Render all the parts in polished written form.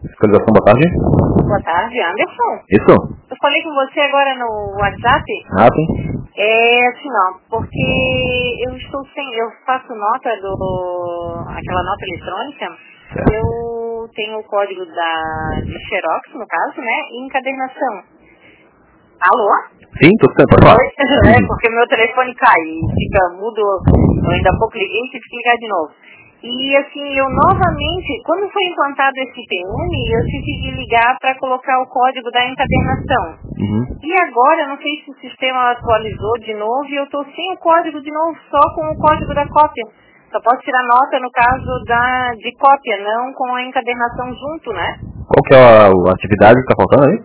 Fiscalização, boa tarde. Boa tarde, Anderson. Isso? Eu falei com você agora no WhatsApp. Ah, sim. É assim, ó, porque eu faço nota aquela nota eletrônica, Certo. eu tenho o código de Xerox, no caso, né, e encadernação. Alô? Sim, tudo bem, pode falar. Oi? É, porque meu telefone cai e fica mudo, eu ainda há pouco liguei e tive que ligar de novo. E assim, eu novamente, quando foi implantado esse PN, eu tive que ligar para colocar o código da encadernação. E agora, eu não sei se o sistema atualizou de novo e eu estou sem o código de novo, só com o código da cópia. Só posso tirar nota no caso de cópia, não com a encadernação junto, né? Qual que é a atividade que está faltando aí?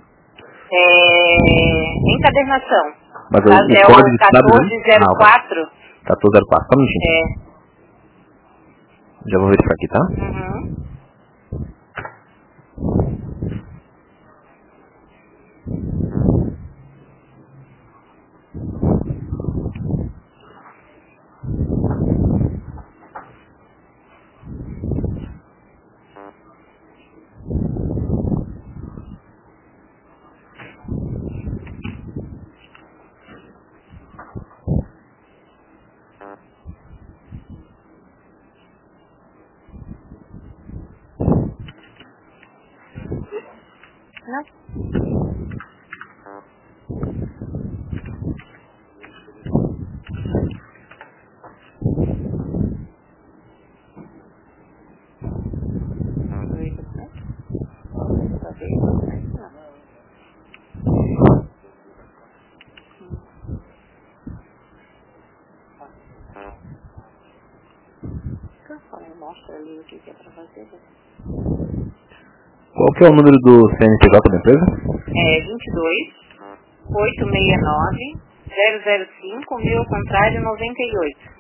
Encadernação. Mas No caso o é o código de cidade, né? 1404. 1404, só um minutinho. Já vou verificar aqui, tá? Uhum. Não. Mostra ali o que é para fazer. Qual que é o número do CNPJ da empresa? É 22 869 005 1000 contrário 98.